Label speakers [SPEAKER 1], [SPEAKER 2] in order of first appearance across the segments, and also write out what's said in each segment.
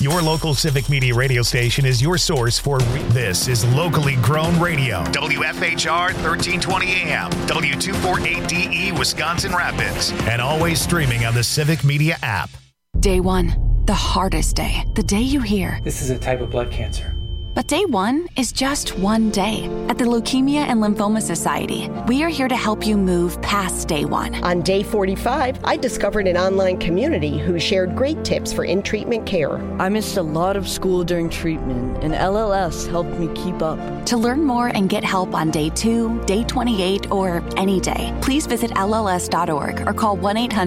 [SPEAKER 1] Your local Civic Media radio station is your source for this is locally grown radio. WFHR 1320 AM, W248DE Wisconsin Rapids, and always streaming on the Civic Media app.
[SPEAKER 2] Day one, the hardest day. The day you hear,
[SPEAKER 3] "This is a type of blood cancer."
[SPEAKER 2] But day one is just one day. At the Leukemia and Lymphoma Society, we are here to help you move past day one.
[SPEAKER 4] On day 45, I discovered an online community who shared great tips for in-treatment care.
[SPEAKER 5] I missed a lot of school during treatment, and LLS helped me keep up.
[SPEAKER 2] To learn more and get help on day 2, day 28, or any day, please visit LLS.org or call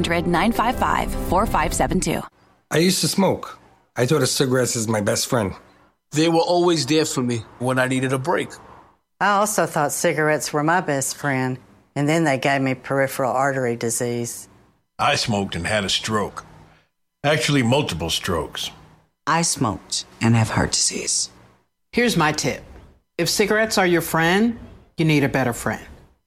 [SPEAKER 2] 1-800-955-4572.
[SPEAKER 6] I used to smoke. I thought of cigarettes as my best friend.
[SPEAKER 7] They were always there for me when I needed a break.
[SPEAKER 8] I also thought cigarettes were my best friend, and then they gave me peripheral artery disease.
[SPEAKER 9] I smoked and had a stroke. Actually, multiple strokes.
[SPEAKER 10] I smoked and have heart disease.
[SPEAKER 11] Here's my tip. If cigarettes are your friend, you need a better friend.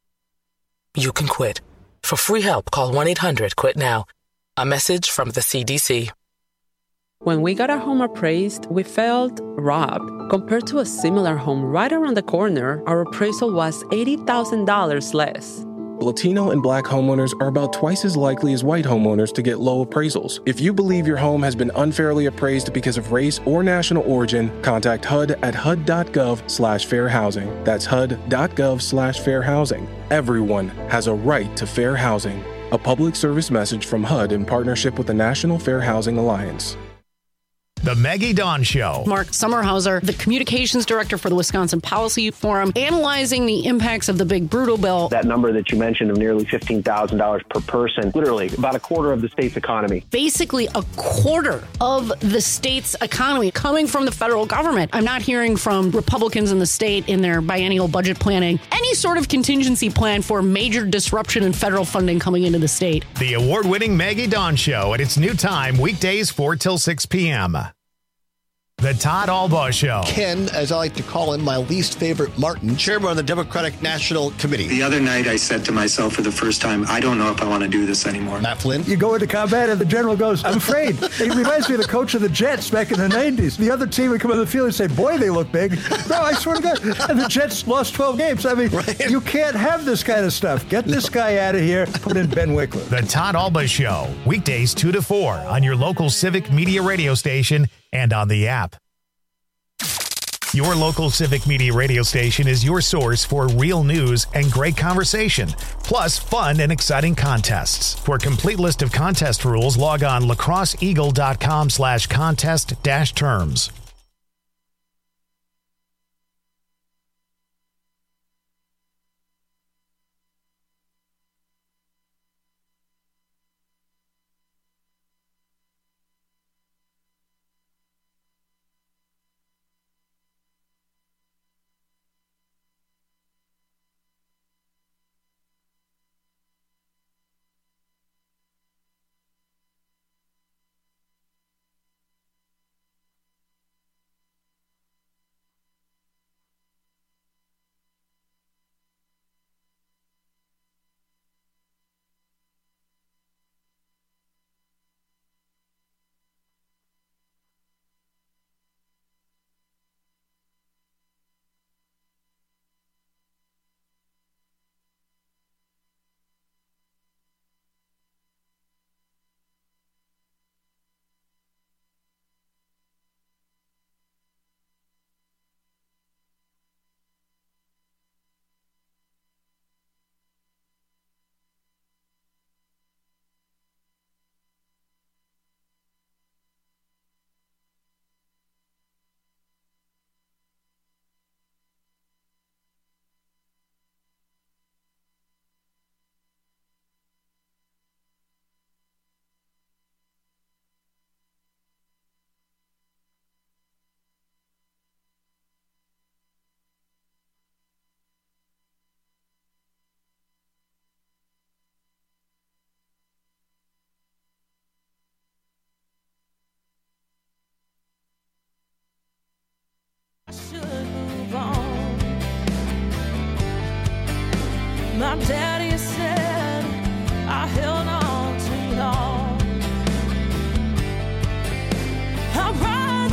[SPEAKER 12] You can quit. For free help, call 1-800-QUIT-NOW. A message from the CDC.
[SPEAKER 13] When we got our home appraised, we felt robbed. Compared to a similar home right around the corner, our appraisal was $80,000 less.
[SPEAKER 14] Latino and Black homeowners are about twice as likely as white homeowners to get low appraisals. If you believe your home has been unfairly appraised because of race or national origin, contact HUD at HUD.gov/fair housing. That's HUD.gov/fair housing. Everyone has a right to fair housing. A public service message from HUD in partnership with the National Fair Housing Alliance.
[SPEAKER 1] The Maggie Dawn Show.
[SPEAKER 15] Mark Sommerhauser, the communications director for the Wisconsin Policy Forum, analyzing the impacts of the big brutal bill.
[SPEAKER 16] That number that you mentioned of nearly $15,000 per person, literally about a quarter of the state's economy.
[SPEAKER 15] Basically a quarter of the state's economy coming from the federal government. I'm not hearing from Republicans in the state in their biennial budget planning any sort of contingency plan for major disruption in federal funding coming into the state.
[SPEAKER 1] The award-winning Maggie Dawn Show at its new time, weekdays 4 till 6 p.m. The Todd Albaugh Show.
[SPEAKER 17] Ken, as I like to call him, my least favorite Martin, chairman of the Democratic National Committee.
[SPEAKER 18] The other night I said to myself for the first time, I don't know if I want to do this anymore.
[SPEAKER 17] Matt Flynn.
[SPEAKER 19] You go into combat and the general goes, I'm afraid. He reminds me of the coach of the Jets back in the 90s. The other team would come on the field and say, boy, they look big. No, I swear to God. And the Jets lost 12 games. I mean, right. You can't have this kind of stuff. Get this guy out of here. Put in Ben Wickler.
[SPEAKER 1] The Todd Albaugh Show. Weekdays 2 to 4 on your local Civic Media radio station and on the app. Your local Civic Media radio station is your source for real news and great conversation, plus fun and exciting contests. For a complete list of contest rules, log on lacrosseeagle.com/contest-terms.
[SPEAKER 20] My daddy said I held on too long. I ride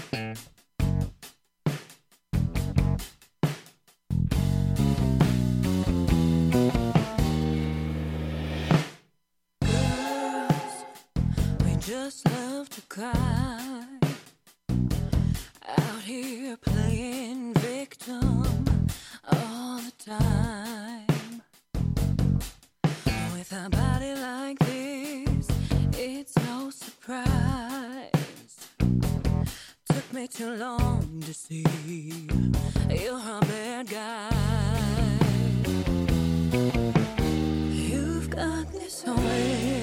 [SPEAKER 20] Just love to cry out here playing victim all the time. With a body like this, it's no surprise. Took me too long to see you're a bad guy. You've got this way.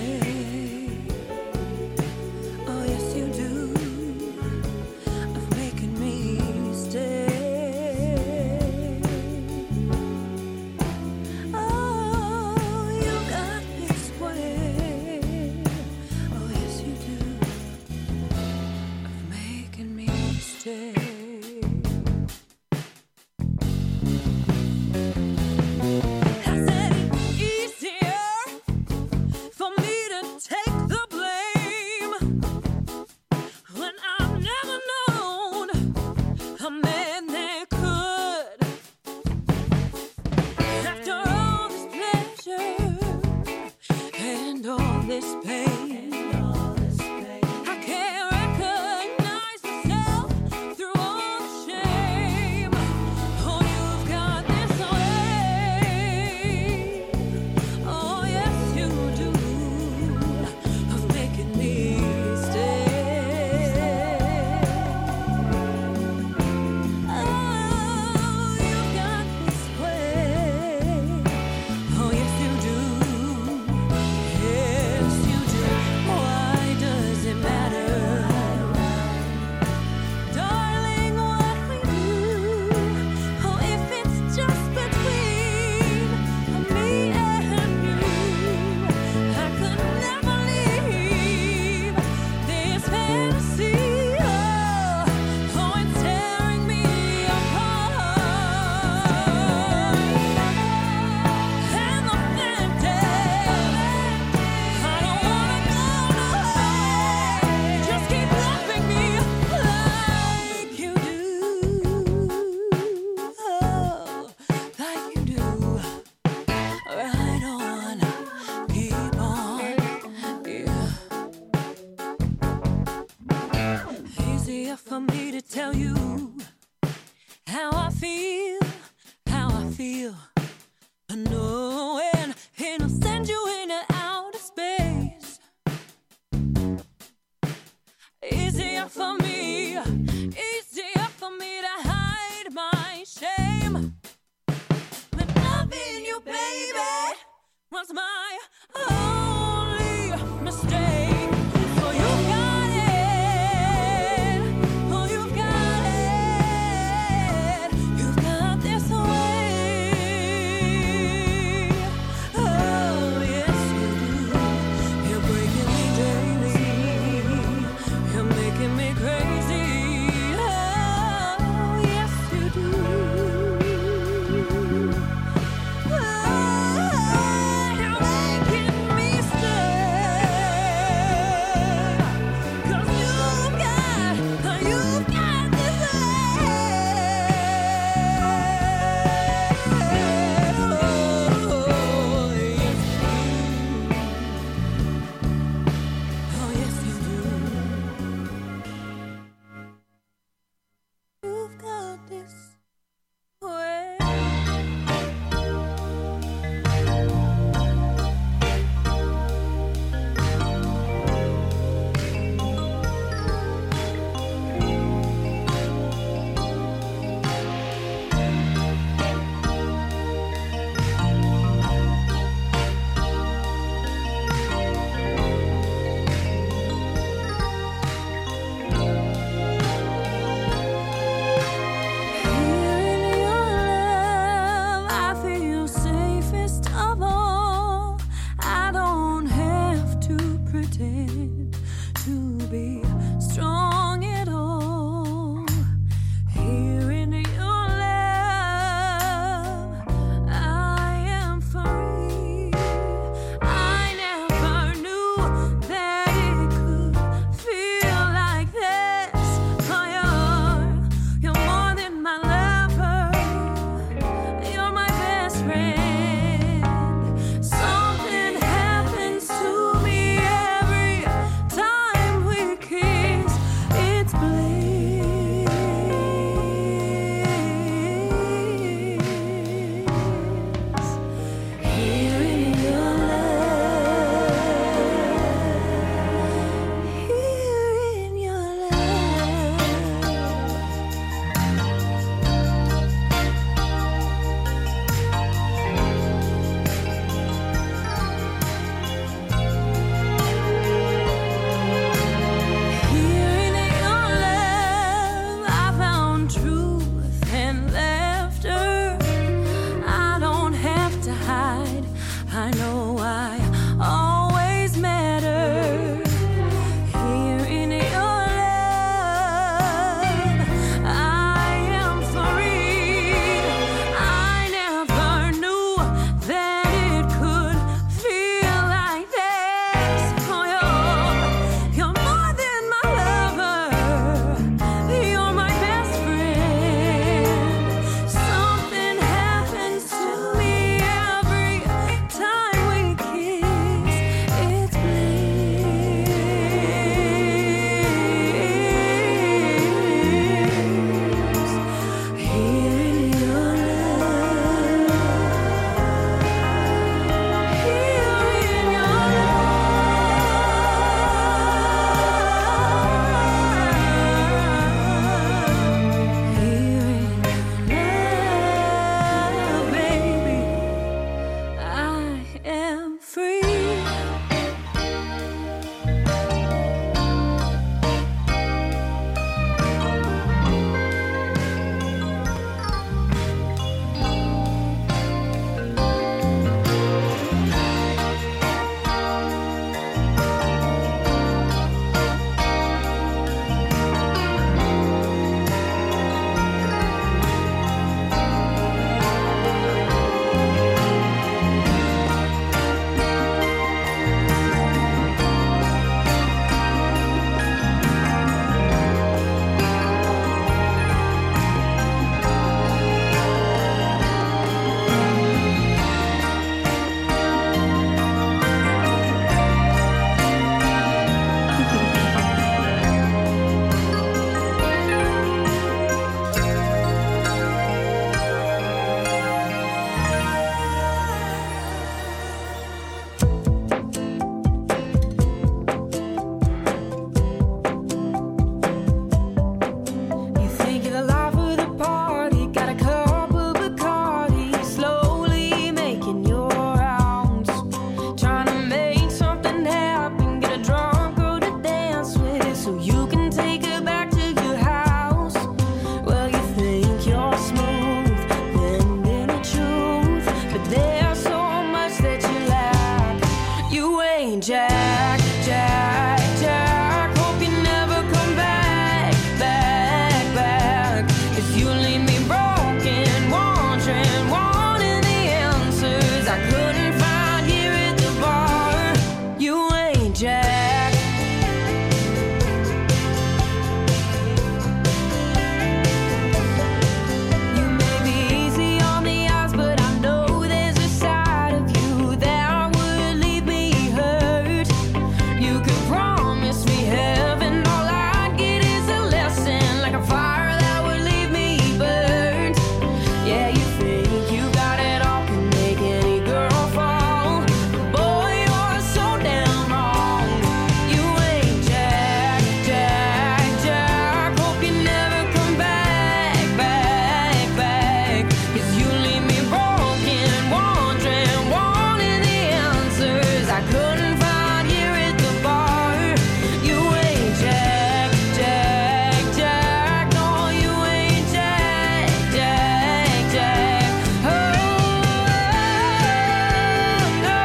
[SPEAKER 20] ain't Jack, Jack, Jack. Hope you never come back, back, back. 'Cause you leave me broken, wandering, wanting the answers I couldn't find here at the bar. You ain't Jack. You may be easy on the eyes, but I know there's a side of you that would leave me hurt. You could promise me heaven, all I'd get is a lesson, like a fire that would leave me burned. Yeah, you think you got it all, can make any girl fall. Boy, you're so damn wrong. You ain't Jack, Jack, Jack. Hope you never come back, back, back. 'Cause you leave me broken, wandering, wanting the answers I couldn't find here at the bar. You ain't Jack, Jack, Jack. No, you ain't Jack, Jack, Jack. Oh, no.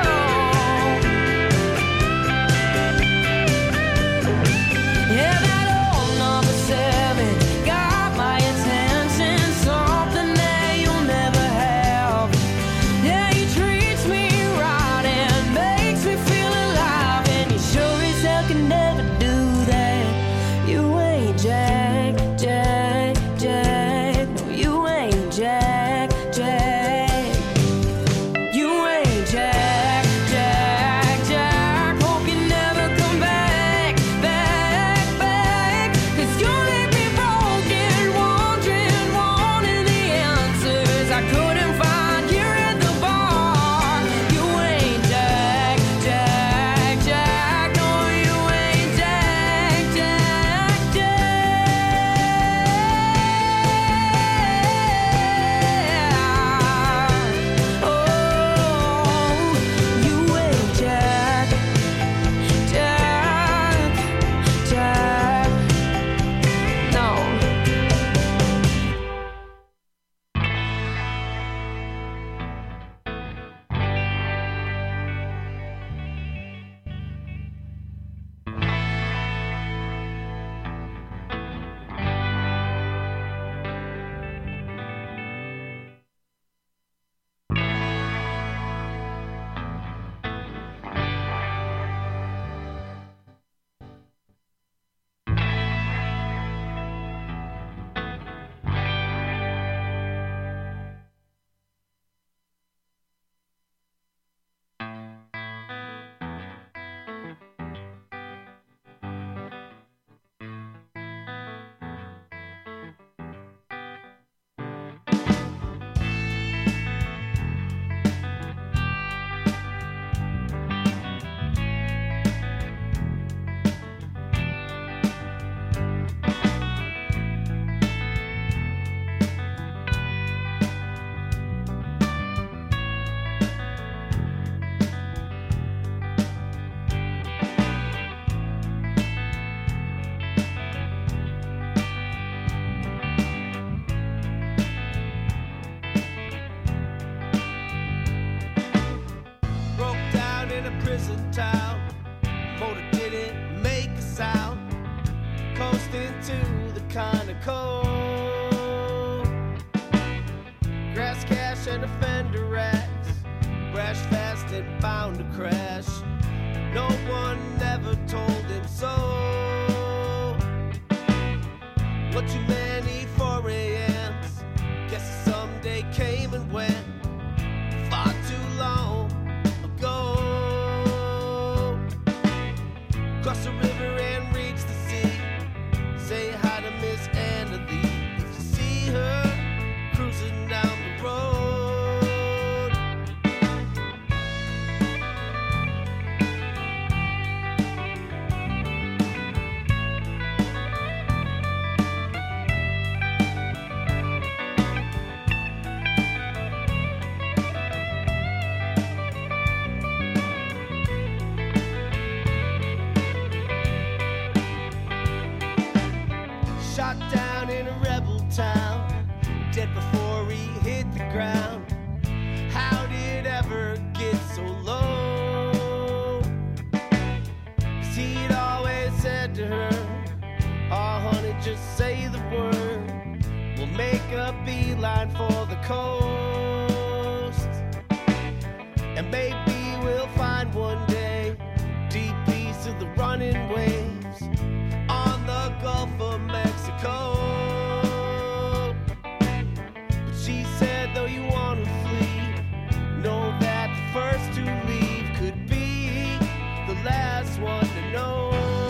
[SPEAKER 20] Yeah, that old number 7 got my attention, something that you'll never have. Yeah, he treats me right and makes me feel alive, and you sure as hell can never do that. You ain't Jack, Jack, Jack. No, you ain't Jack, Jack. You ain't Jack, Jack, Jack. Hope you never come back, back, back. 'Cause you leave me broken, wandering, wanting the answers I couldn't find here at the bar. You ain't Jack, Jack, Jack. No, you ain't Jack, Jack, Jack. Oh, you ain't Jack, Jack, Jack. No.
[SPEAKER 3] Broke down in a prison town. Motor didn't make a sound. Coasting to the kind of cold. Grass cash and a fender racks. Brash fast and bound to crash. No one ever told him so. What too many 4 a.m.s. Guess someday came and went. Far too long ago. Cross the river and reach the sea. Say hi to Miss Anna Lee. If you see her cruising down the road. Shot down in a rebel town, dead before he hit the ground. How did it ever get so low? a beeline for the coast. And maybe we'll find one day deep east of the running waves on the Gulf of Mexico. But she said, though you want to flee, know that the first to leave could be the last one to know.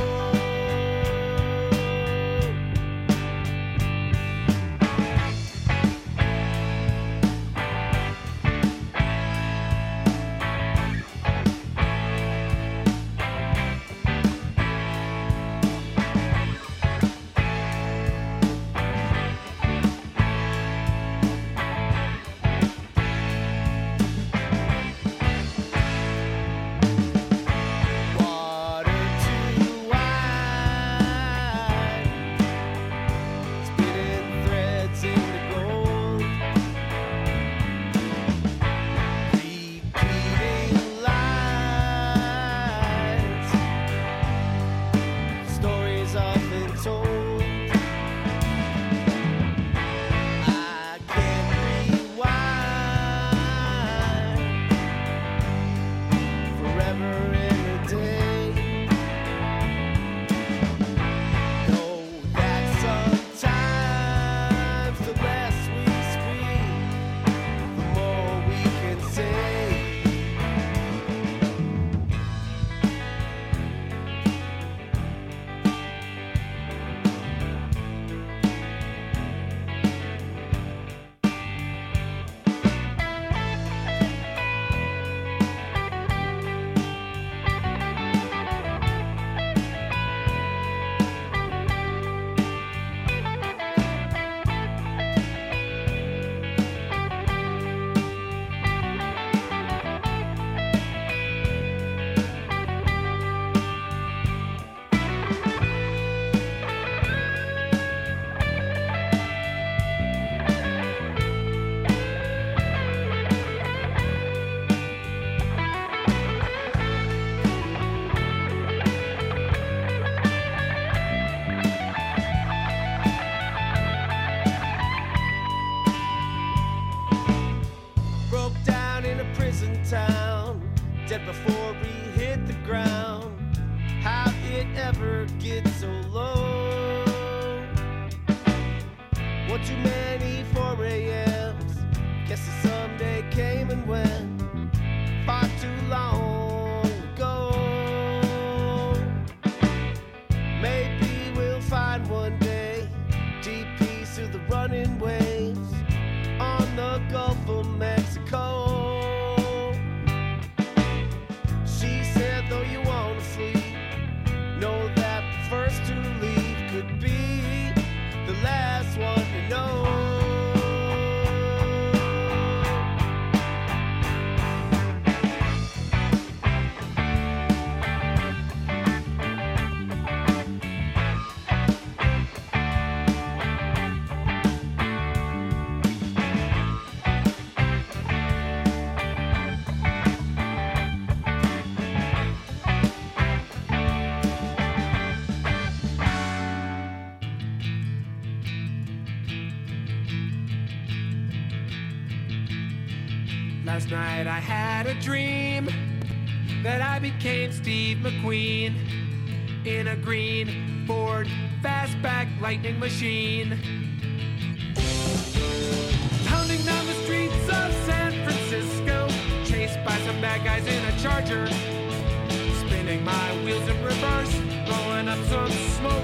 [SPEAKER 3] Dead before we hit the ground. How'd it ever get so low? One too many 4 a.m.s. Guess it someday came and went. Far too long ago. Maybe we'll find one day deep peace through the running waves on the Gulf of Mexico. Though you want to flee, know that the first to leave could be the last one to know.
[SPEAKER 21] Last night I had a dream that I became Steve McQueen in a green Ford fastback lightning machine, pounding down the streets of San Francisco, chased by some bad guys in a Charger, spinning my wheels in reverse, blowing up some smoke.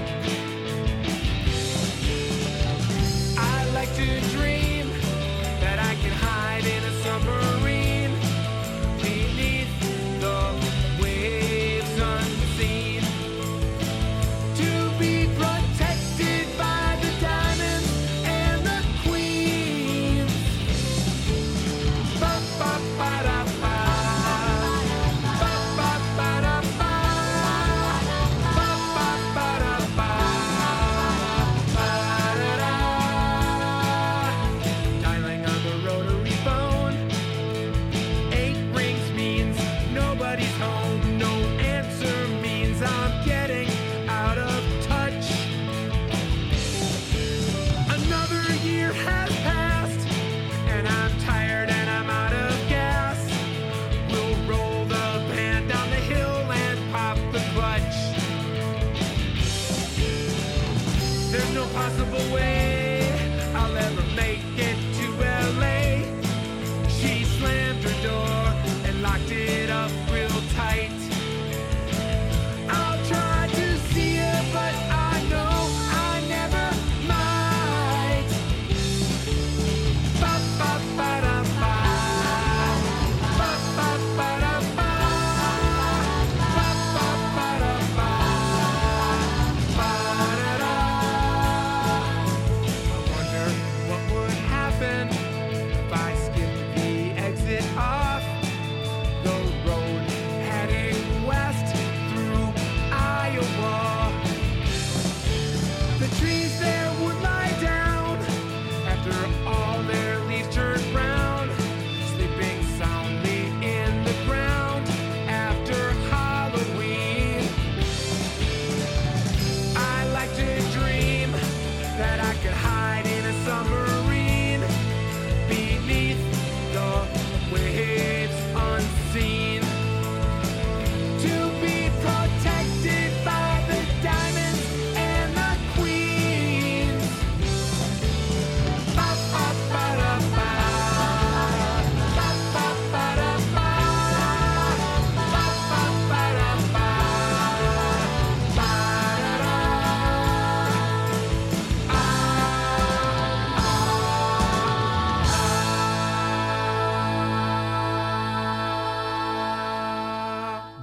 [SPEAKER 21] I like to dream that I can hide in a submarine beneath the waves unseen, to be protected by the diamonds and the queens. Ba-ba-ba-da-ba. Ba-ba-ba-da-ba. Ba-ba-ba-da-ba.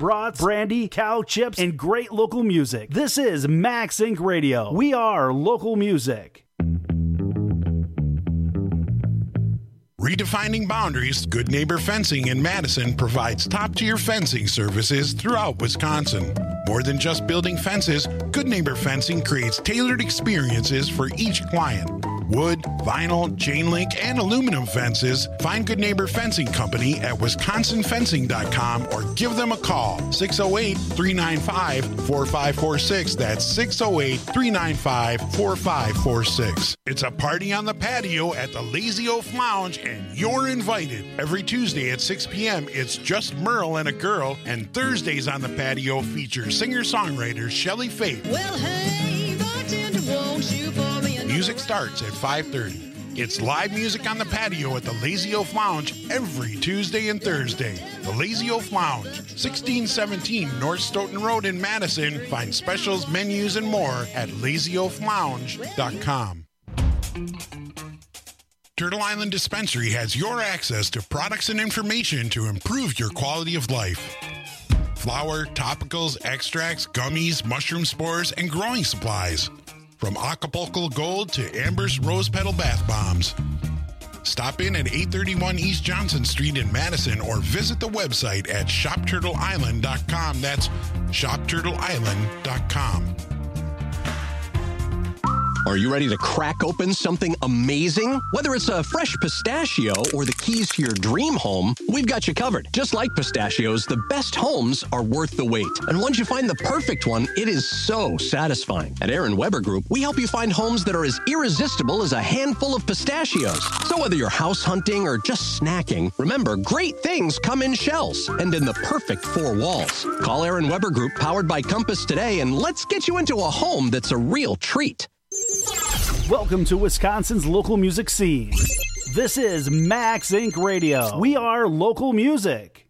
[SPEAKER 4] brats, brandy, cow chips, and great local music. This is Max Inc. Radio. We are local music.
[SPEAKER 22] Redefining boundaries, Good Neighbor Fencing in Madison provides top-tier fencing services throughout Wisconsin. More than just building fences, Good Neighbor Fencing creates tailored experiences for each client. Wood, vinyl, chain link, and aluminum fences. Find Good Neighbor Fencing Company at wisconsinfencing.com or give them a call. 608-395-4546. That's 608-395-4546. It's a party on the patio at the Lazy Oaf Lounge, and you're invited. Every Tuesday at 6 p.m., it's just Merle and a girl, and Thursdays on the patio feature singer-songwriter Shelley Faith.
[SPEAKER 20] Well, hey, bartender, won't you pour me another?
[SPEAKER 22] Music starts at 5:30. It's live music on the patio at the Lazy Oaf Lounge every Tuesday and Thursday. The Lazy Oaf Lounge, 1617 North Stoughton Road in Madison. Find specials, menus, and more at lazyoaflounge.com. Turtle Island Dispensary has your access to products and information to improve your quality of life. Flour, topicals, extracts, gummies, mushroom spores, and growing supplies. From Acapulco Gold to Amber's Rose Petal Bath Bombs. Stop in at 831 East Johnson Street in Madison or visit the website at shopturtleisland.com. That's shopturtleisland.com.
[SPEAKER 23] Are you ready to crack open something amazing? Whether it's a fresh pistachio or the keys to your dream home, we've got you covered. Just like pistachios, the best homes are worth the wait. And once you find the perfect one, it is so satisfying. At Aaron Weber Group, we help you find homes that are as irresistible as a handful of pistachios. So whether you're house hunting or just snacking, remember, great things come in shells and in the perfect four walls. Call Aaron Weber Group, powered by Compass, today, and let's get you into a home that's a real treat.
[SPEAKER 4] Welcome to Wisconsin's local music scene. This is Max Inc. Radio. We are local music.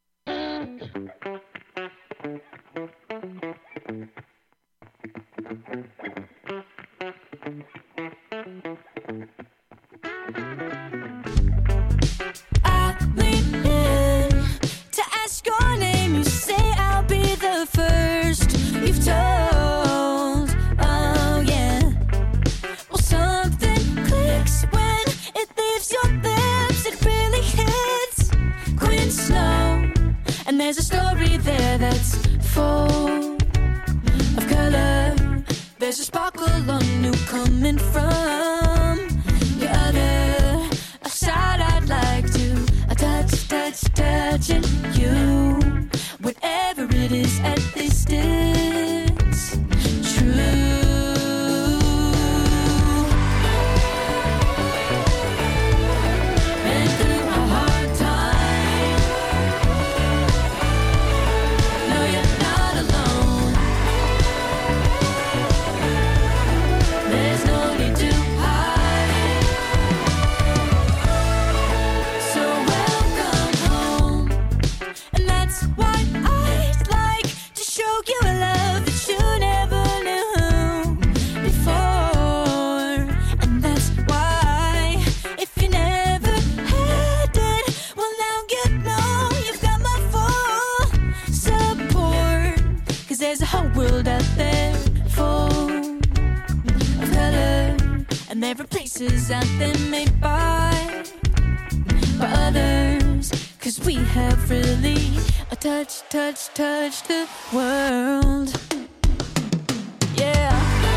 [SPEAKER 20] I lean in to ask your name. You say I'll be the first you've told. Oh yeah. Well, something clicks when it leaves your lips. It really hits. Queen Snow, and there's a story there that's full of color. There's a sparkle on you coming from the other side. I'd like to touching you. Whatever it is at this distance, true. Been through a hard time. No, you're not alone. There's no need to hide. So welcome home. And that's why I'd like to show you a love that you never knew before. And that's why, if you never had it, well now you know you've got my full support. 'Cause there's a whole world out there full of color, and there are places out there made by others. 'Cause we have really touched the world. Yeah.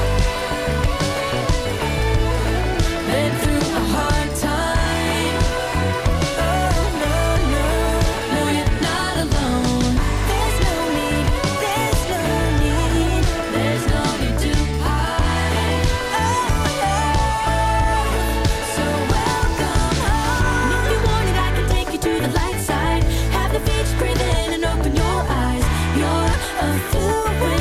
[SPEAKER 20] Been through a hard time. Oh no, you're not alone. There's no need to hide. So welcome home. If you want it, I can take you to the light side. Have the beach, breathe in and open your eyes. You're a fool.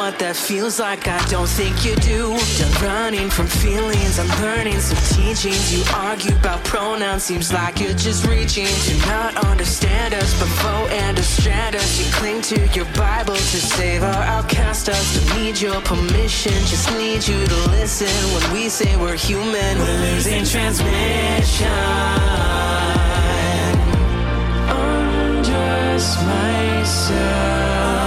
[SPEAKER 2] what that feels like, I don't think you do. Done running from feelings, I'm learning some teachings. You argue about pronouns, seems like you're just reaching to not understand us, but vote and distract us. You cling to your Bible to save our outcast us. Don't need your permission, just need you to listen. When we say we're human, we're losing transmission. Undress myself.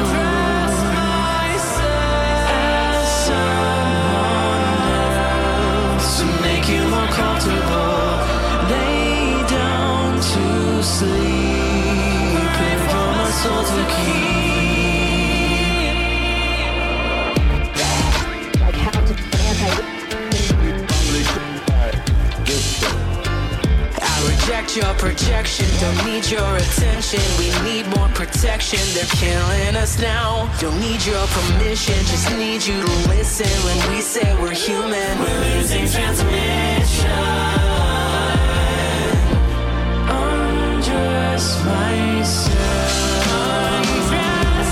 [SPEAKER 2] You more comfortable, lay down to sleep, pray for my soul to keep. Like how to I reject your projection, don't need your attention. We need more protection, they're killing us now. Don't need your permission, just need you to listen. When we say we're human, we're losing transmission. Undress myself. Undress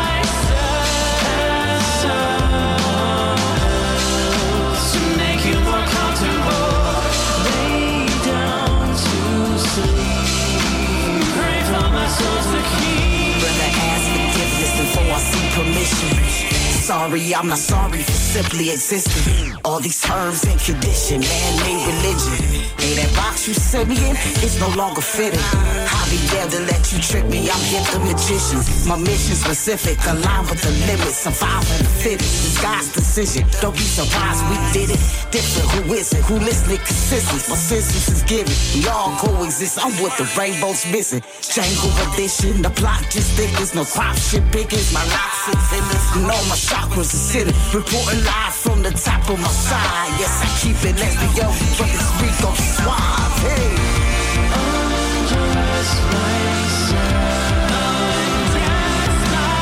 [SPEAKER 2] myself to make you more comfortable. Lay down to sleep. Pray for my soul to keep.
[SPEAKER 5] Rather ask forgiveness before I see permission. Sorry, I'm not sorry for simply existing. All these terms and condition, man-made religion. Hey, that box you set me in, it's no longer fitting. I'll be there to let you trick me, I'm here the magician. My mission specific, aligned with the limits. Survival the fittest, this God's decision. Don't be surprised, we did it. Different, who is it? Who listening consistent? My senses is given. We all coexist, I'm what the rainbow's missing. Jangle edition, the plot just thickens. No pop shit pickings, my life sits in this. You know my chakras are sitting. Reporting live from the top of my side. Yes, I keep it lesbian, but this week I'm suave. Hey.
[SPEAKER 2] Undress myself. Undress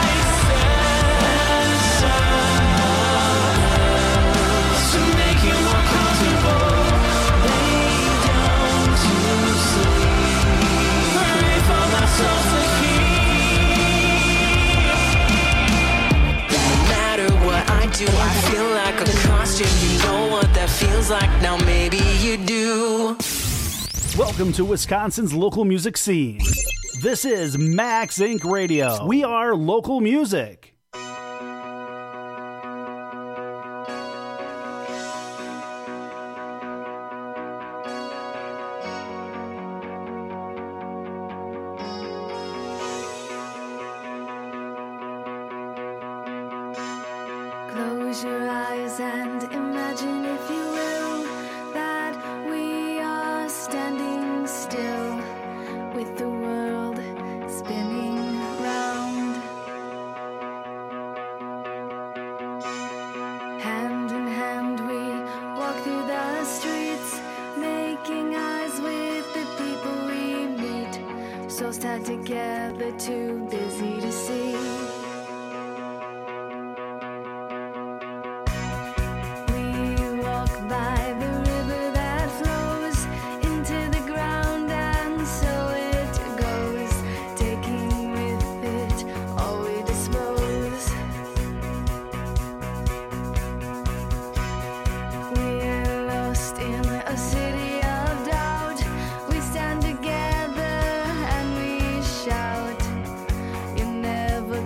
[SPEAKER 2] myself to make you more comfortable. Lay down to sleep. Pray for my soul to keep. No matter what I do, I feel like a costume. You know what that feels like. Now maybe you do.
[SPEAKER 4] Welcome to Wisconsin's local music scene. This is Max Inc. Radio. We are local music.
[SPEAKER 20] Close your eyes and imagine, if you will, that we are standing still with the world spinning round. Hand in hand we walk through the streets, making eyes with the people we meet. Souls tied together, too busy to see. By the river that flows into the ground, and so it goes, taking with it all we dispose. We're lost in a city of doubt. We stand together and we shout, you're never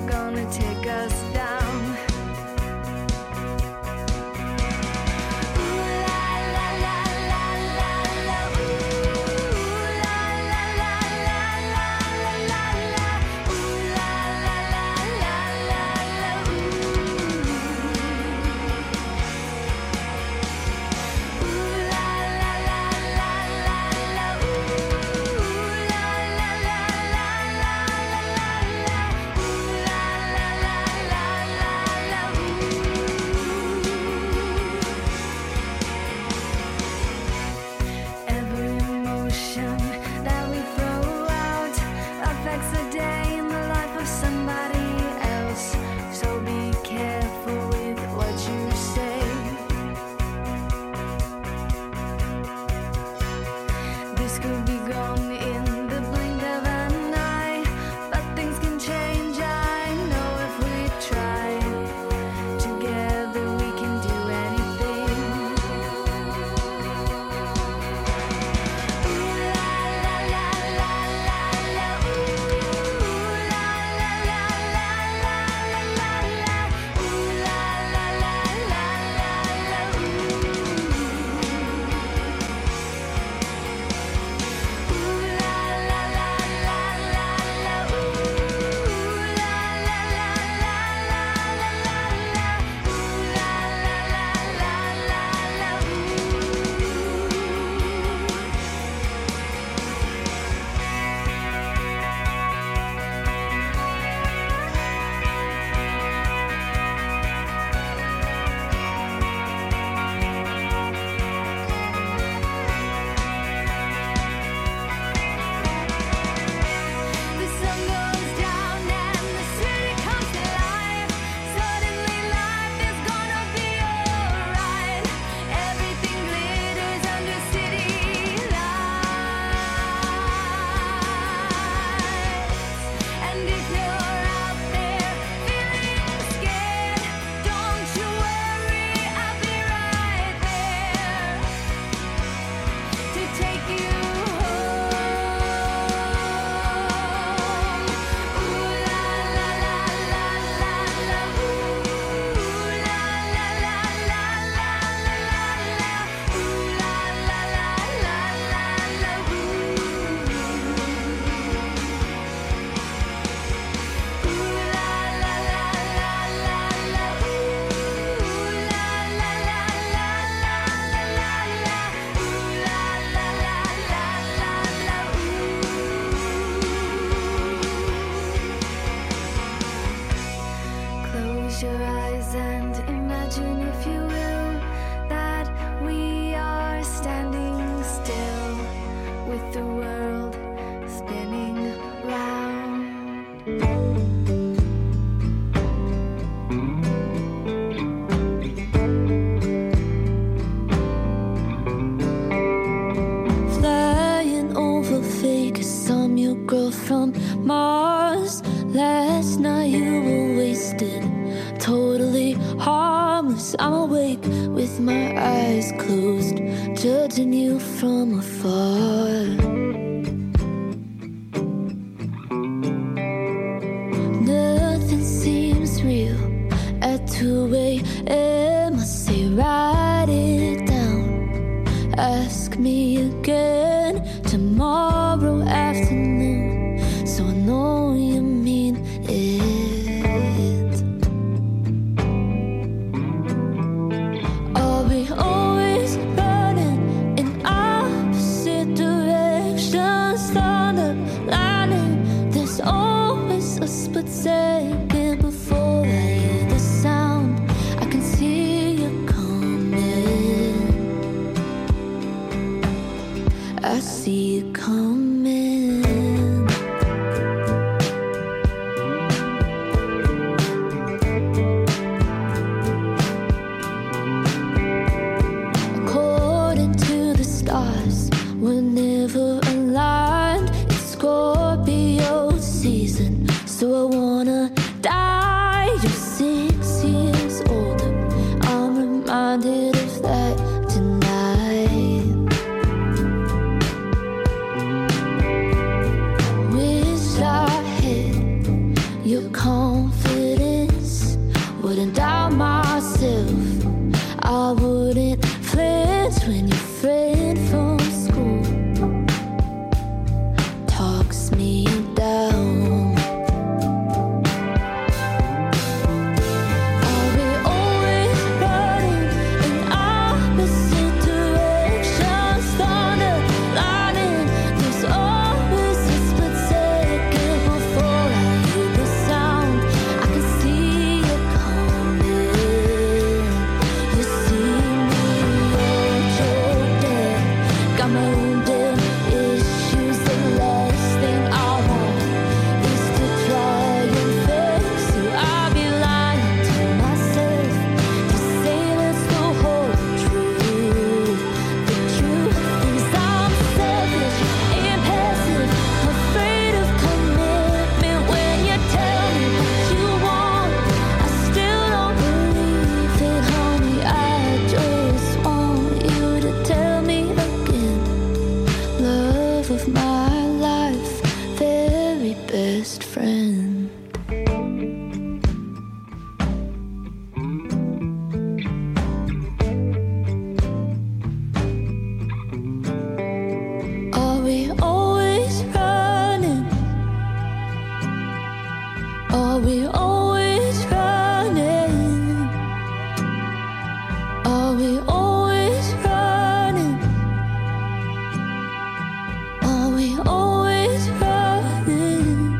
[SPEAKER 20] days I'm awake with my eyes closed, judging you from afar. Nothing seems real at 2 a.m. I say write it down. Ask me again tomorrow afternoon, so I know you mean it. Are we always running in opposite directions? Thunder, lightning, there's always a split second before I hear the sound. I can see you coming. I see you coming. According to the stars, we're never aligned. It's Scorpio season, so I wanna die. You're 6 years older. I'm reminded of that tonight. Wish I had your confidence. Wouldn't doubt myself. I wouldn't flinch when your friend from school talks me down. Are we always running in opposite directions? Thunder, lightning, there's always a split second before I hear the sound. I can see you coming. You see me all choked up. Got my own damn issues. The last thing I want is to try and fix you. I'd be lying to myself to say that's the whole truth. The truth is I'm selfish and passive, afraid of commitment. When you tell me what you want, I still don't believe it, honey. I just want you to tell me again. Love of my life, very best friend. Are we always running? Are we always running? Are we always running? Are we always running?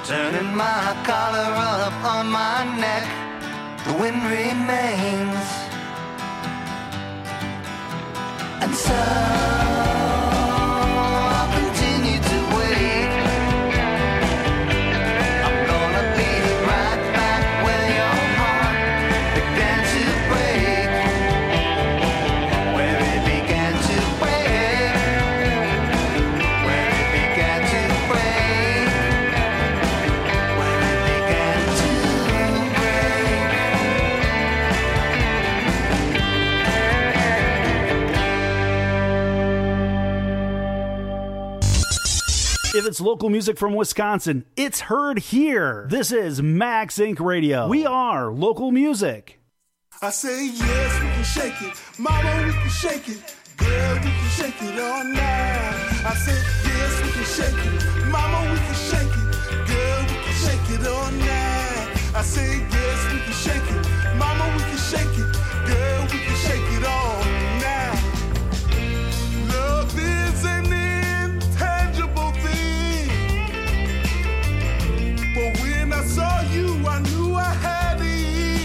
[SPEAKER 3] Turning my collar up on my neck, the wind remains. And so I'll continue to wait. I'm gonna be right back where your heart began to break. Where it began to break. Where it began to break. Where it began to
[SPEAKER 4] If it's local music from Wisconsin, it's heard here. This is Max Inc. Radio. We are local music.
[SPEAKER 6] I say yes, we can shake it. Mama, we can shake it. Girl, we can shake it all night. I say yes, we can shake it. Mama, we can shake it. Girl, we can shake it all night. I say yes, we can shake it. Mama, we can shake it. Girl, we can shake it all night. Love is an intangible thing, but when I saw you, I knew I had it.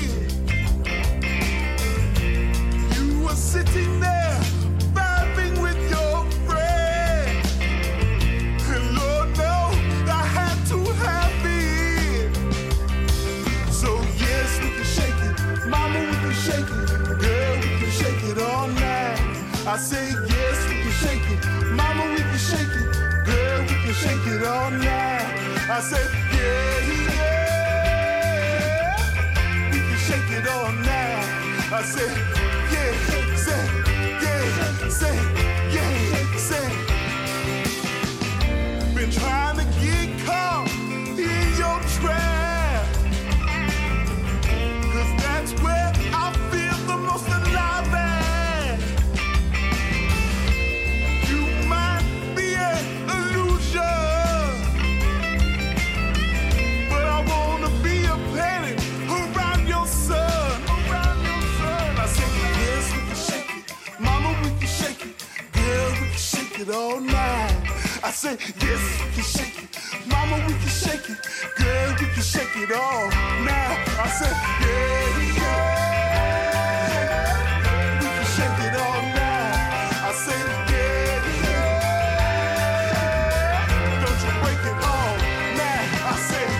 [SPEAKER 6] You were sitting there, vibing with your friend, and Lord knows I had to have it. So yes, we can shake it, Mama, we can shake it, girl, we can shake it all night. I say yes, we can shake it, Mama, we can shake it, girl, we can shake it all night. I said yeah, yeah, we can shake it all night. I said yeah, say yeah, say yeah, say. Been trying to get caught in your trap, 'cause that's where I feel the most alive at. You might be an illusion, but I wanna be a planet around your sun, around your sun. I said yes, we can shake it, Mama, we can shake it, girl, we can shake it all night. I said yes, we can shake it, Mama, we can shake it, girl, we can shake it all night. I said yeah, yeah, we can shake it all night. I said yeah, yeah, don't you break it all night. I said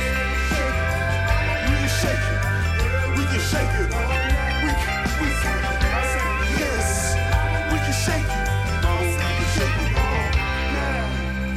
[SPEAKER 6] we can shake it, we can shake it, we can. I said yes, we can shake it, Mama, we can shake it all night.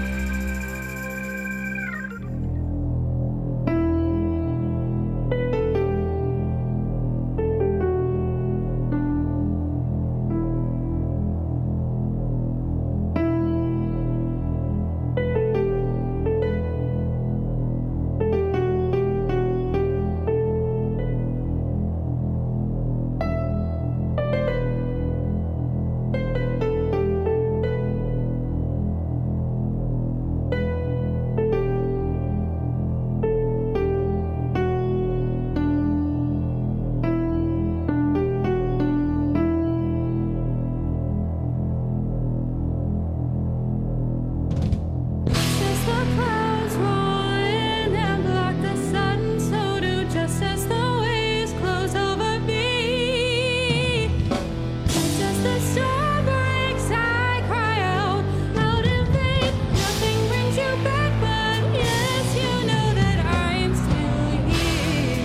[SPEAKER 20] Just the clouds roll in and block the sun, so do just as the waves close over me. Just as the storm breaks, I cry out in vain. Nothing brings you back, but yes, you know that I'm still here.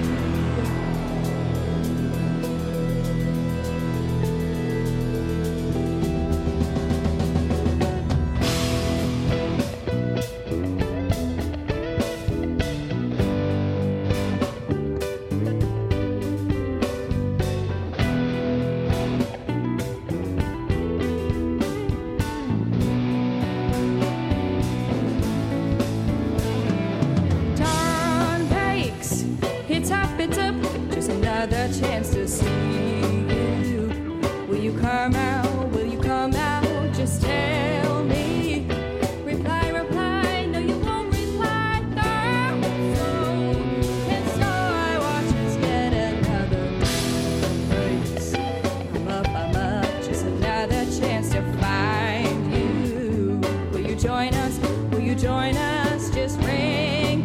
[SPEAKER 20] Dawn breaks, it's up, just another chance to see you. Will you come out? Will you come out? Just tell me. Reply, no you won't reply. And so I watch us get another race. I'm up, just another chance to find you. Will you join us? Will you join us? Just ring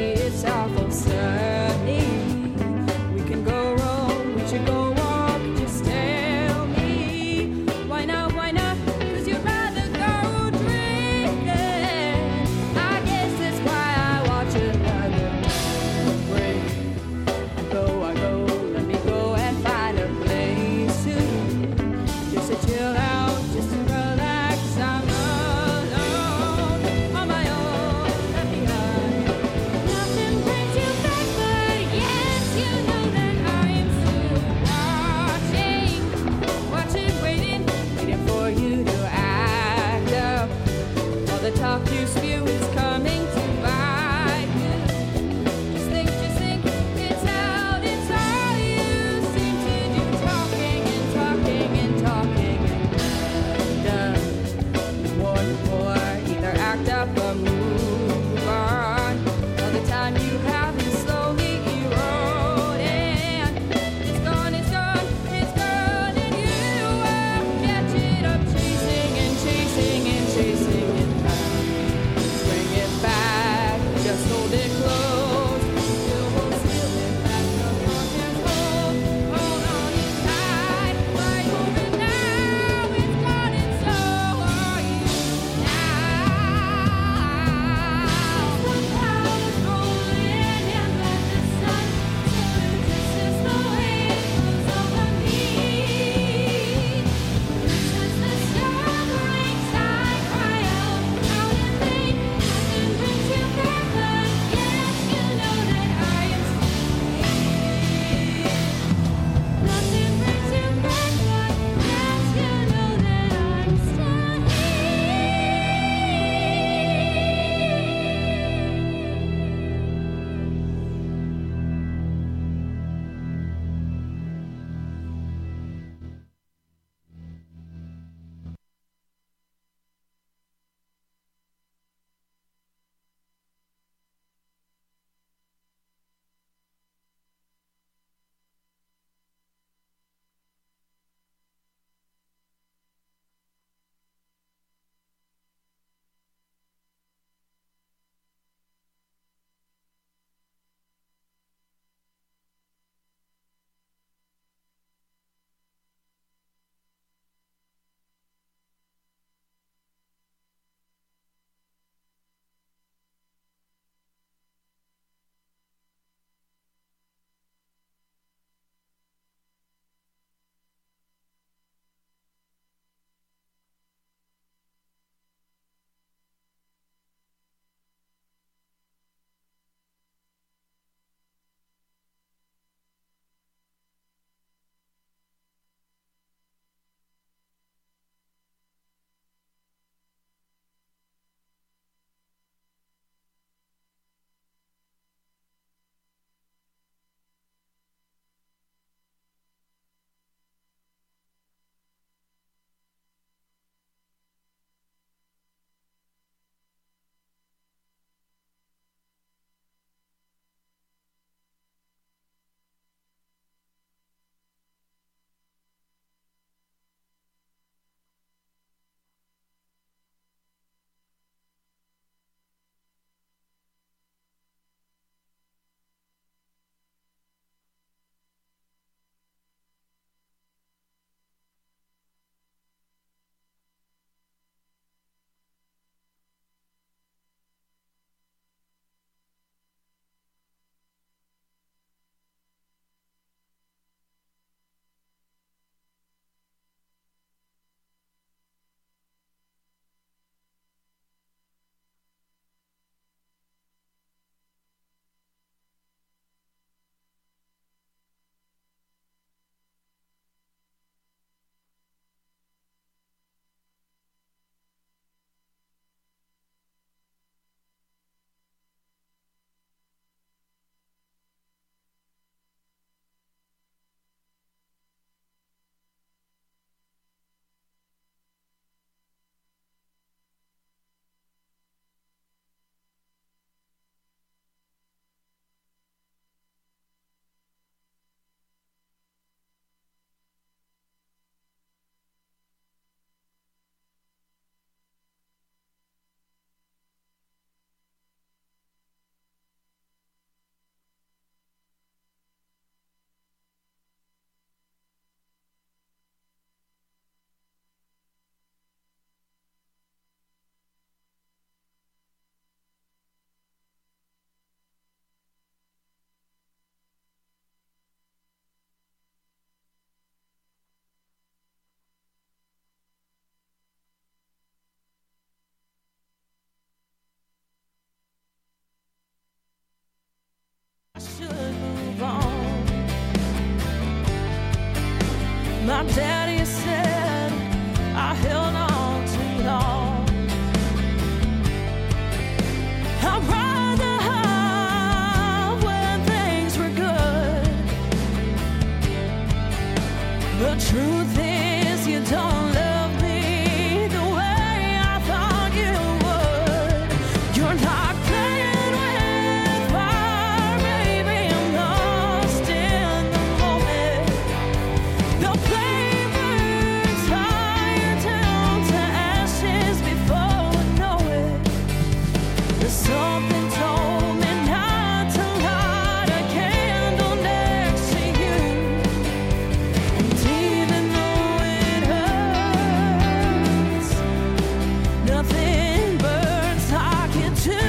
[SPEAKER 20] it's awful sunny. We can go roam, we should go walk. Just tell me why not? 'Cause you'd rather go drinking. I guess that's why I watch another break. Go, I go, let me go and find a place to just to chill out, just to relax. I'm alone on my own, left behind. Nothing brings you My daddy said I held on too long. I'd rather have when things were good. The truth is you don't love me the way I thought you would. You're not playing with fire, baby. I'm lost in the moment. The flame burns higher down to ashes before I know it. There's something told me not to light a candle next to you. And even though it hurts, nothing burns like it do.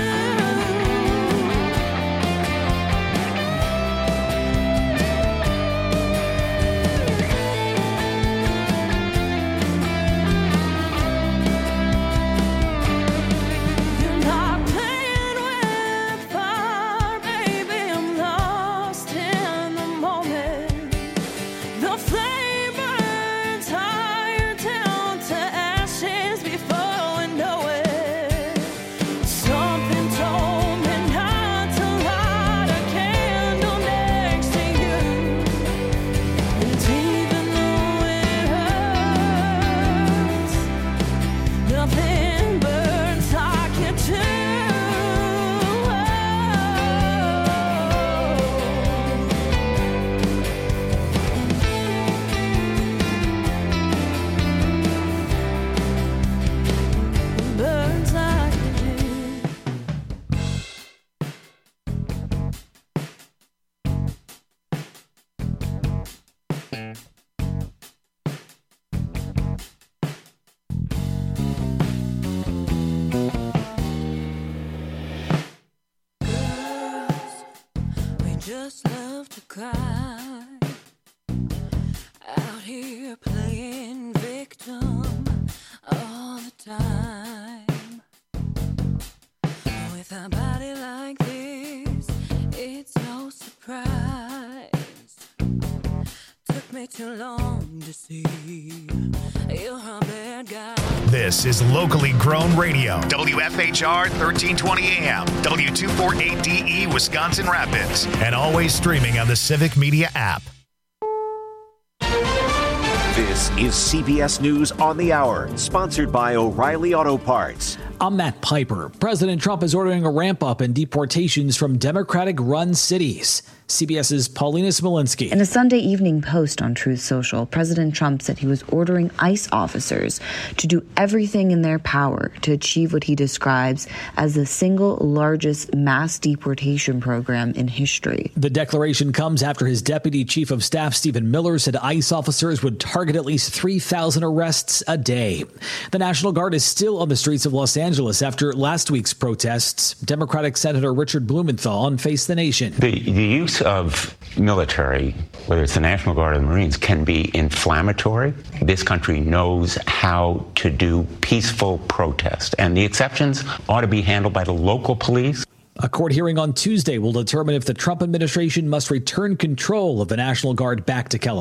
[SPEAKER 20] You're not playing with fire, baby. I'm lost in the moment. The flame burns higher down to ashes before I know it. Something told me not to light a candle next to you. And even though it hurts, nothing burns like it do. Burns like it do. We just love to cry out here playing victim all the time. With a body like this, it's no surprise. Took me too long to see you're a bad guy.
[SPEAKER 1] This is locally grown radio. WFHR 1320 AM, W248DE Wisconsin Rapids, and always streaming on the Civic Media app.
[SPEAKER 7] This is CBS News on the Hour, sponsored by O'Reilly Auto Parts.
[SPEAKER 8] I'm Matt Piper. President Trump is ordering a ramp up in deportations from Democratic-run cities. CBS's Paulina Smolinski.
[SPEAKER 9] In a Sunday Evening Post on Truth Social, President Trump said he was ordering ICE officers to do everything in their power to achieve what he describes as the single largest mass deportation program in history.
[SPEAKER 8] The declaration comes after his deputy chief of staff, Stephen Miller, said ICE officers would target at least 3,000 arrests a day. The National Guard is still on the streets of Los Angeles after last week's protests. Democratic Senator Richard Blumenthal on Face the Nation.
[SPEAKER 24] The use of military, whether it's the National Guard or the Marines, can be inflammatory. This country knows how to do peaceful protest, and the exceptions ought to be handled by the local police.
[SPEAKER 8] A court hearing on Tuesday will determine if the Trump administration must return control of the National Guard back to California.